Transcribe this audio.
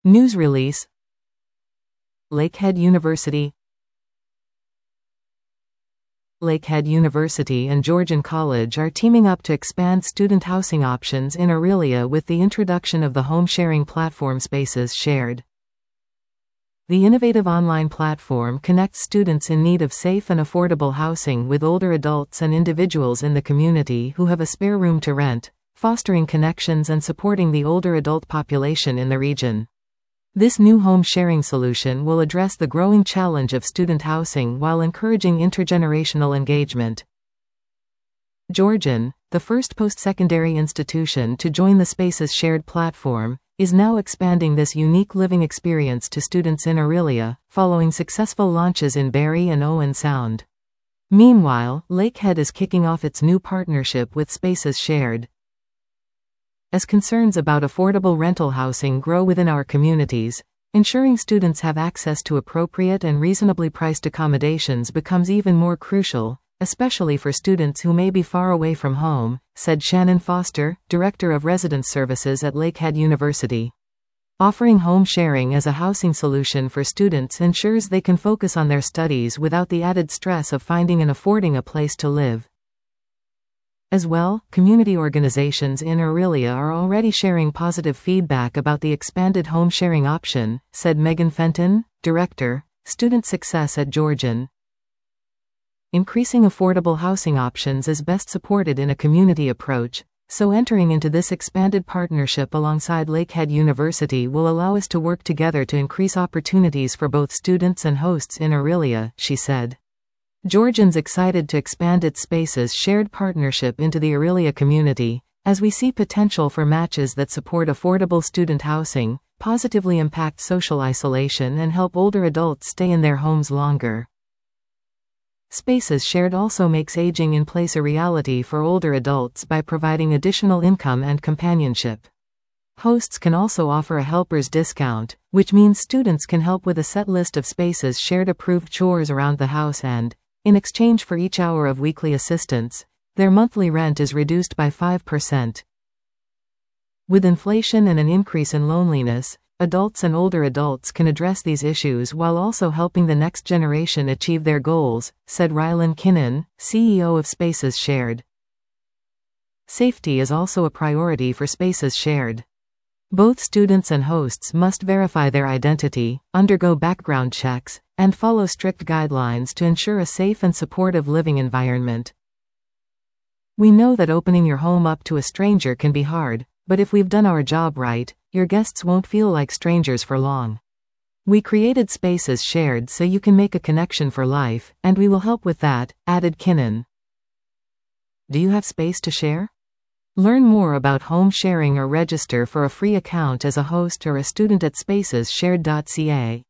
News release. Lakehead University and Georgian College are teaming up to expand student housing options in Orillia with the introduction of the home-sharing platform Spaces Shared. The innovative online platform connects students in need of safe and affordable housing with older adults and individuals in the community who have a spare room to rent, fostering connections and supporting the older adult population in the region. This new home-sharing solution will address the growing challenge of student housing while encouraging intergenerational engagement. Georgian, the first post-secondary institution to join the Spaces Shared platform, is now expanding this unique living experience to students in Orillia, following successful launches in Barrie and Owen Sound. Meanwhile, Lakehead is kicking off its new partnership with Spaces Shared. As concerns about affordable rental housing grow within our communities, ensuring students have access to appropriate and reasonably priced accommodations becomes even more crucial, especially for students who may be far away from home, said Shannon Foster, Director of Residence Services at Lakehead University. Offering home sharing as a housing solution for students ensures they can focus on their studies without the added stress of finding and affording a place to live. As well, community organizations in Orillia are already sharing positive feedback about the expanded home sharing option, said Megan Fenton, Director, Student Success at Georgian. Increasing affordable housing options is best supported in a community approach, so entering into this expanded partnership alongside Lakehead University will allow us to work together to increase opportunities for both students and hosts in Orillia, she said. Georgian's excited to expand its Spaces Shared partnership into the Orillia community, as we see potential for matches that support affordable student housing, positively impact social isolation and help older adults stay in their homes longer. Spaces Shared also makes aging in place a reality for older adults by providing additional income and companionship. Hosts can also offer a helper's discount, which means students can help with a set list of Spaces Shared approved chores around the house and, in exchange for each hour of weekly assistance, their monthly rent is reduced by 5%. With inflation and an increase in loneliness, adults and older adults can address these issues while also helping the next generation achieve their goals, said Rylan Kinnan, CEO of Spaces Shared. Safety is also a priority for Spaces Shared. Both students and hosts must verify their identity, undergo background checks, and follow strict guidelines to ensure a safe and supportive living environment. We know that opening your home up to a stranger can be hard, but if we've done our job right, your guests won't feel like strangers for long. We created Spaces Shared so you can make a connection for life, and we will help with that, added Kinnan. Do you have space to share? Learn more about home sharing or register for a free account as a host or a student at spacesshared.ca.